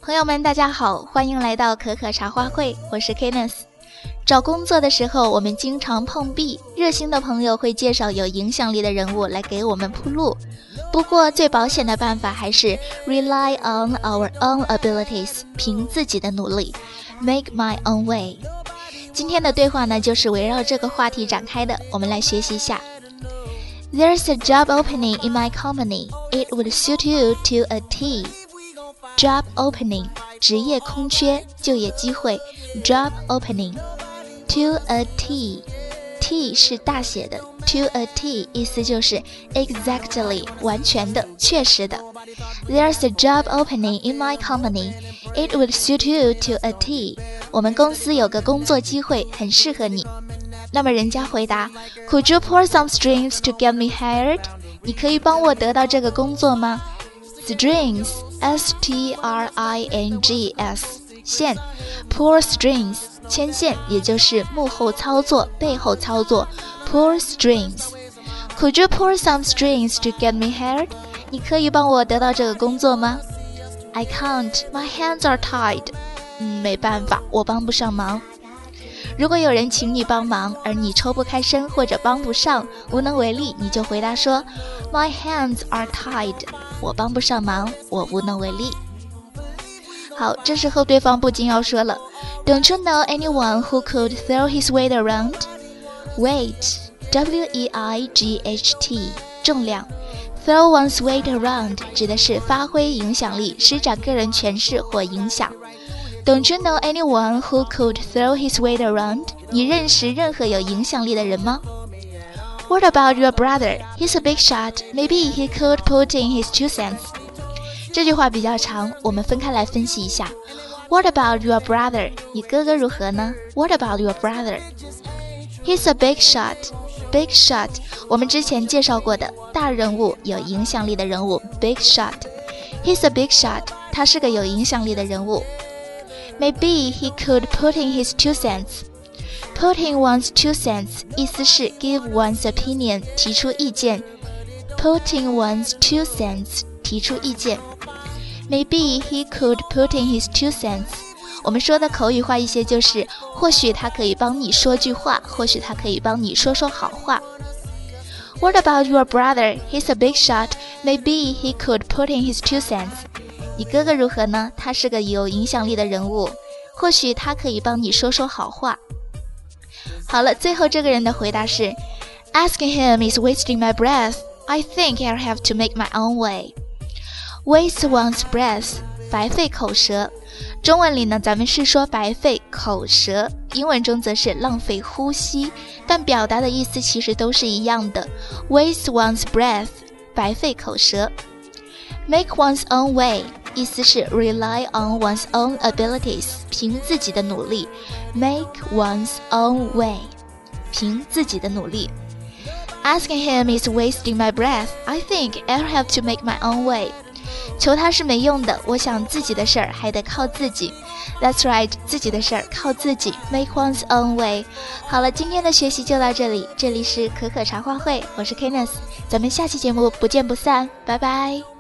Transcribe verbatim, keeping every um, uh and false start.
朋友们大家好，欢迎来到可可茶话会，我是 Kenneth。 找工作的时候我们经常碰壁，热心的朋友会介绍有影响力的人物来给我们铺路，不过最保险的办法还是 rely on our own abilities， 凭自己的努力 make my own way。 今天的对话呢就是围绕这个话题展开的，我们来学习一下。 There's a job opening in my company. It would suit you to a T。Job opening 职业空缺，就业机会 Job opening To a T T 是大写的 To a T 意思就是 exactly 完全的确实的。 There's a job opening in my company. It would suit you to a T。 我们公司有个工作机会很适合你。那么人家回答 Could you pull some strings to get me hired？ 你可以帮我得到这个工作吗？ Strings S T R I N G S 线 Pull strings 牵线，也就是幕后操作背后操作 Pull strings。 Could you pull some strings to get me hired？ 你可以帮我得到这个工作吗？ I can't, my hands are tied。 嗯，没办法，我帮不上忙。如果有人请你帮忙，而你抽不开身或者帮不上，无能为力，你就回答说 My hands are tied。 我帮不上忙，我无能为力。好，这时候对方不禁要说了 Don't you know anyone who could throw his weight around？ Weight W E I G H T 重量， Throw one's weight around 指的是发挥影响力，施展个人权势或影响。Don't you know anyone who could throw his weight around？ 你认识任何有影响力的人吗？ What about your brother? He's a big shot. Maybe he could put in his two cents. 这句话比较长，我们分开来分析一下。 What about your brother? 你哥哥如何呢？ What about your brother? He's a big shot. Big shot 我们之前介绍过的大人物，有影响力的人物 Big shot。 He's a big shot 他是个有影响力的人物。Maybe he could put in his two cents. Put in one's two cents 意思是 give one's opinion 提出意见。 Put in one's two cents 提出意见。 Maybe he could put in his two cents 我们说的口语化一些就是或许他可以帮你说句话，或许他可以帮你说说好话。 What about your brother? He's a big shot. Maybe he could put in his two cents你哥哥如何呢？他是个有影响力的人物，或许他可以帮你说说好话。好了，最后这个人的回答是 Asking him is wasting my breath. I think I'll have to make my own way. Waste one's breath 白费口舌。中文里呢咱们是说白费口舌，英文中则是浪费呼吸，但表达的意思其实都是一样的。 Waste one's breath 白费口舌。 Make one's own way意思是 rely on one's own abilities 凭自己的努力 Make one's own way 凭自己的努力。 Asking him is wasting my breath. I think I'll have to make my own way 求他是没用的，我想自己的事儿还得靠自己。 That's right 自己的事儿靠自己 Make one's own way。 好了，今天的学习就到这里，这里是可可茶话会，我是 Kenneth， 咱们下期节目不见不散，拜拜。